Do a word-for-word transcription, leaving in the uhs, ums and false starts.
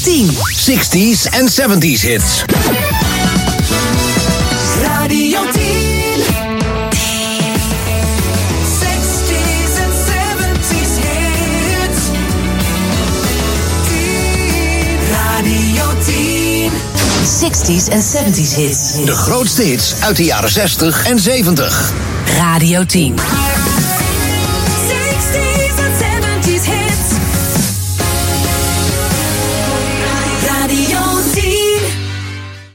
tien. zestig's en zeventig's hits. Radio tien. zestig's en zeventig's hits. tien. Radio tien. zestig's en zeventig's hits. De grootste hits uit de jaren zestig en zeventig. Radio tien.